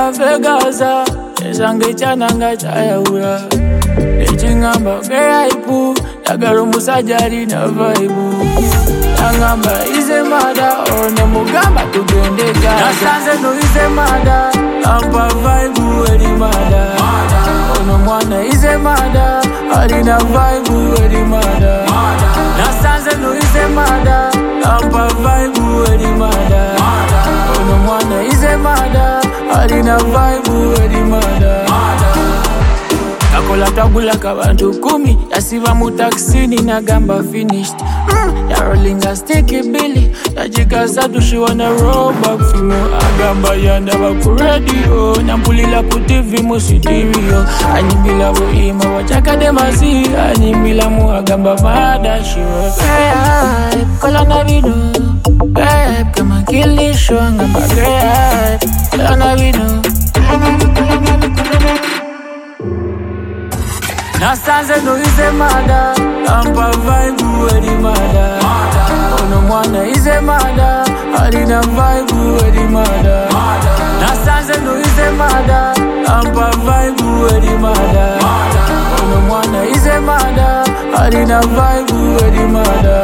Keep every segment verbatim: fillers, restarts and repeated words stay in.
Nanga fegaza Esange chananga chayaura Echingamba geipu Nagarumu sajari na vaibu Nangamba ize mada Ono mugamba tugende gaza Nasanze no ize mada Ampa vaibu eri mada Ono mwana ize mada Alina vaibu eri mada Nasanze no ize mada Ampa vaibu eri mada Ono mwana ize mada Alina vaibu eri mada Kakola tabula kabantu kumi Yasiva mutaksini na gamba finished mm, ya rolling a sticky billy Yajika satu she wanna roll back fimo Agamba yanda baku radio Nampulila kutivi musitirio Animila wo ima wachaka demasi Animila mu agamba mada shiwa Babe, kola na vino Babe, kama kilisho Ngamba babe, kola na vino Nasanze no ize mada Ampa vaibu eri mada Ono mwana ize mada Alina vaibu eri mada Nasanze no ize mada Ampa vaibu eri mada Ono mwana ize mada Alina vaibu eri mada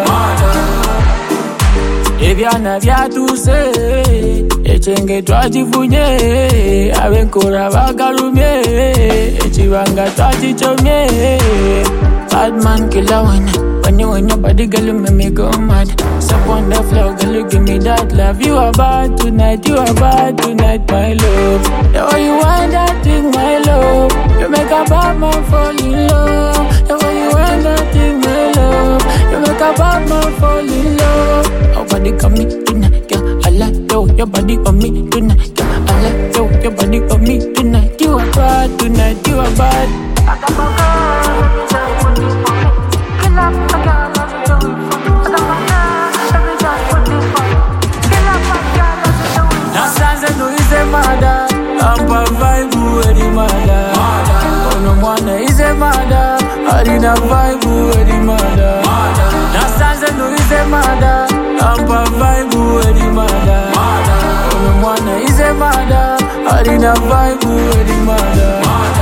Ebyana byatuse Echenge twajifunye Abenkora bagalumye Echibanga twajichomye Bad man killer one When you and your body girl you make me go mad Step on the floor girl you give me that love You are bad tonight, you are bad tonight my love The way you want that thing my love You make a bad man fall in love The way you want that thing my love You make a bad man fall in love Nobody got me tonight, yeah, I like yo Your body on me tonight, yeah, I like yo Your body on me tonight, you are bad tonight, you are bad I got my girl, let me tell you what this for me Kill up, I can't let you do it for me I got my girl, let me just put this for me Kill up, I can't let you do it for me Nasanze no ize mada Ampa vaibu eri mada Ono mwana ize mada Alina vaibu eri mada Nasanze no ize mada Ampa vaibu eri mada Ono mwana ize mada Alina vaibu eri mada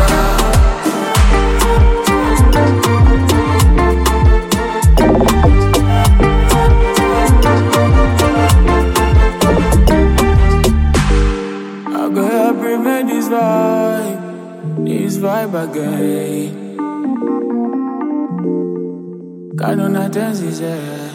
I go help remake this vibe This vibe again Can't on attend, yeah